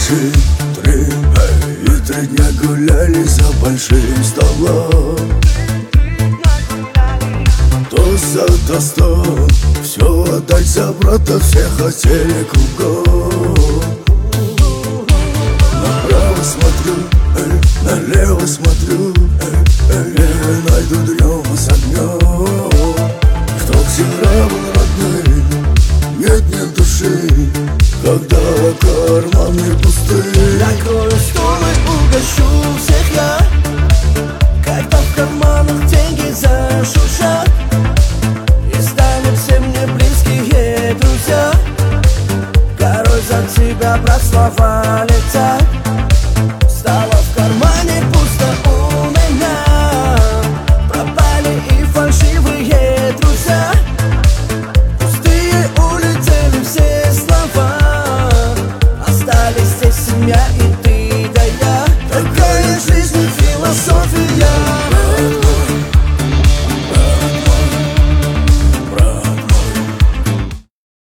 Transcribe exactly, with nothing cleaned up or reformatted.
наши три, эй, и три дня гуляли за большим столом. Тост за тостом, все отдать за брата, все хотели кругом. Направо смотрю, эй, налево смотрю, эй, эй, эй, найду днем с огнем. Кто всегда был родным, нет, нет души, когда карманы пусты. Накрою стол и угощу всех я, когда в карманах деньги зашуршат, и станут все мне близкие друзья. Король за тебя, брат, слова летят. Стало в кармане пусто у меня, пропали и фальшивые друзья. Пустые улетели все слова, остались здесь семья и ты да я. Такая жизнь и философия.